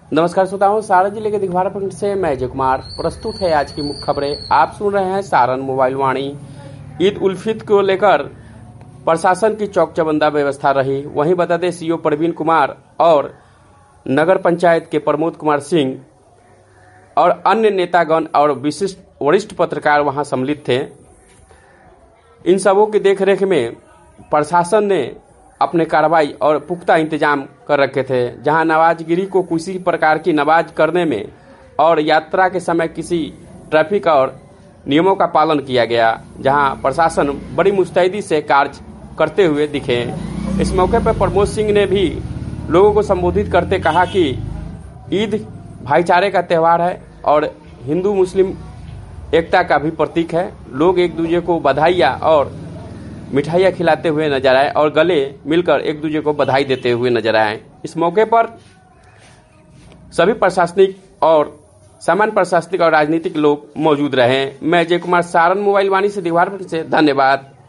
नमस्कार श्रोताओं, सारण जिले के दिघवारा प्रखंड से मैं अजय कुमार। प्रस्तुत है आज की मुख्य खबरें। आप सुन रहे हैं सारण मोबाइल वाणी। ईद उल फित्र को लेकर प्रशासन की चौक चबंदा व्यवस्था रही। वहीं बता दें, सीओ प्रवीण कुमार और नगर पंचायत के प्रमोद कुमार सिंह और अन्य नेतागण और विशिष्ट वरिष्ठ पत्रकार वहां सम्मिलित थे। इन सबों की देखरेख में प्रशासन ने अपने कार्रवाई और पुख्ता इंतजाम कर रखे थे, जहां नमाजगिरी को किसी प्रकार की नमाज करने में और यात्रा के समय किसी ट्रैफिक और नियमों का पालन किया गया, जहां प्रशासन बड़ी मुस्तैदी से कार्य करते हुए दिखे। इस मौके पर प्रमोद सिंह ने भी लोगों को संबोधित करते कहा कि ईद भाईचारे का त्यौहार है और हिंदू मुस्लिम एकता का भी प्रतीक है। लोग एक दूसरे को बधाइयाँ और मिठाइयाँ खिलाते हुए नजर आए और गले मिलकर एक दूसरे को बधाई देते हुए नजर आए। इस मौके पर सभी प्रशासनिक और सामान्य प्रशासनिक और राजनीतिक लोग मौजूद रहे। मैं अजय कुमार, सारण मोबाइल वाणी से दिघवारा से, धन्यवाद।